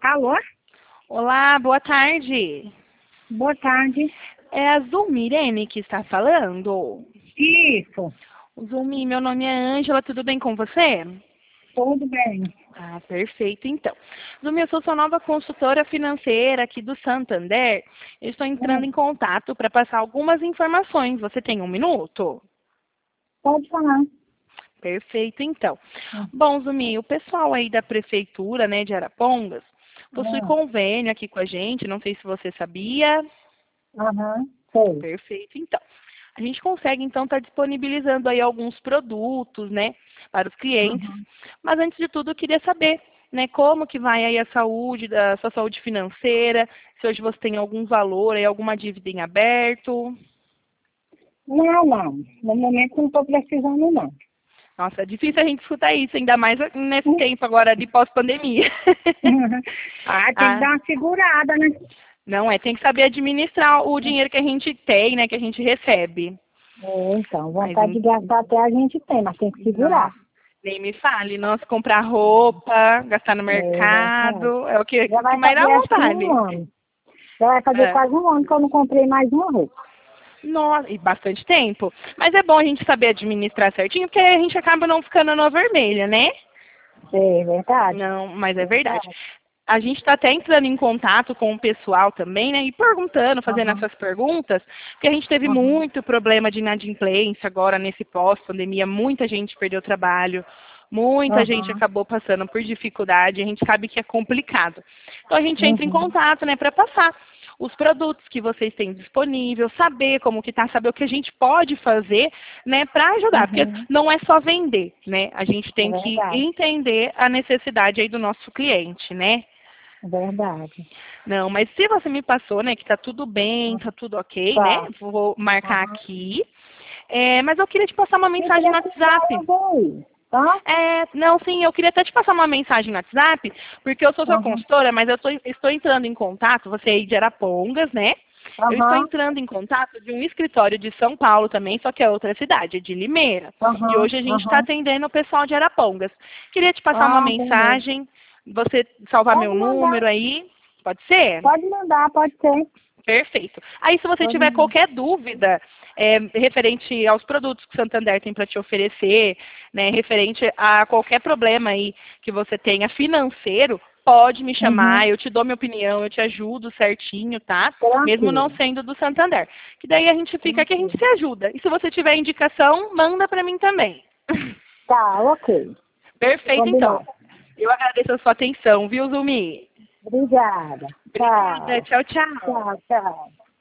Alô? Olá, boa tarde. Boa tarde. É a Zulmirene que está falando? Isso, Zulmi, meu nome é Ângela, tudo bem com você? tudo bem. Ah, perfeito, então. Zulmi, eu sou sua nova consultora financeira aqui do Santander. Eu estou entrando Hum, em contato para passar algumas informações. Você tem um minuto? Pode falar. Perfeito, então. Hum, Bom, Zumi, o pessoal aí da prefeitura, né, de Arapongas, possui hum, convênio aqui com a gente, não sei se você sabia. Aham, sei. Perfeito, então. A gente consegue, então, estar disponibilizando aí alguns produtos, né, para os clientes. Uhum. Mas, antes de tudo, eu queria saber, né, como que vai aí a saúde, da sua saúde financeira, se hoje você tem algum valor aí, alguma dívida em aberto. Não, não. No momento não estou precisando, não. Nossa, é difícil a gente escutar isso, ainda mais nesse tempo agora de pós-pandemia. Ah, tem que Ah, dar uma segurada, né? não é, tem que saber administrar o dinheiro que a gente tem, né, que a gente recebe. Então, Mas, vontade de gastar até a gente tem, mas tem que segurar. nossa, nem me fale, nossa, comprar roupa, gastar no Verdade. mercado, é o Já que vai mais dá fazer acho que um vontade. ano. Já vai fazer É. quase um ano que eu não comprei mais uma roupa. Nossa, e bastante tempo. Mas é bom a gente saber administrar certinho, porque aí a gente acaba não ficando na vermelha, né? É verdade. Não, mas é verdade. Verdade. A gente está até entrando em contato com o pessoal também, né? E perguntando, fazendo Aham, essas perguntas, porque a gente teve aham, muito problema de inadimplência agora nesse pós-pandemia, muita gente perdeu trabalho, muita gente aham. acabou passando por dificuldade, a gente sabe que é complicado. Então a gente entra em Uhum. contato, né, para passar os produtos que vocês têm disponível, saber como que tá, saber o que a gente pode fazer, né, para ajudar, porque Uhum. não é só vender, né? A gente É tem que verdade, entender a necessidade aí do nosso cliente, né? é verdade. Não, mas se você me passou, né, que tá tudo bem, tá tudo ok, né? Tá. Vou marcar Aham. aqui. É, mas eu queria te passar uma Se mensagem no precisar, WhatsApp. eu vou ir, tá? É, não, sim, eu queria até te passar uma mensagem no WhatsApp, porque eu sou sua Aham. consultora, mas estou entrando em contato, você aí de Arapongas, né? Eu estou Aham. entrando em contato de um escritório de São Paulo também, só que é outra cidade, é de Limeira. E Aham. hoje a gente está Aham. atendendo o pessoal de Arapongas. Queria te passar uma Ah, beleza. mensagem, você salvar Pode meu mandar. número aí, pode ser? Pode mandar, pode ser. Perfeito. Aí, se você Pode tiver mandar. qualquer dúvida referente aos produtos que o Santander tem para te oferecer, né, referente a qualquer problema aí que você tenha financeiro, pode me chamar, Uhum. eu te dou minha opinião, eu te ajudo certinho, tá? Mesmo não Tranquilo. sendo do Santander. Que daí a gente fica aqui, a gente Tranquilo. se ajuda. E se você tiver indicação, manda para mim também. Tá, ok. Perfeito, então. Combinado. Eu agradeço a sua atenção, viu, Zumi? Obrigada. Obrigada. Tchau. Tchau, tchau. Tchau, tchau.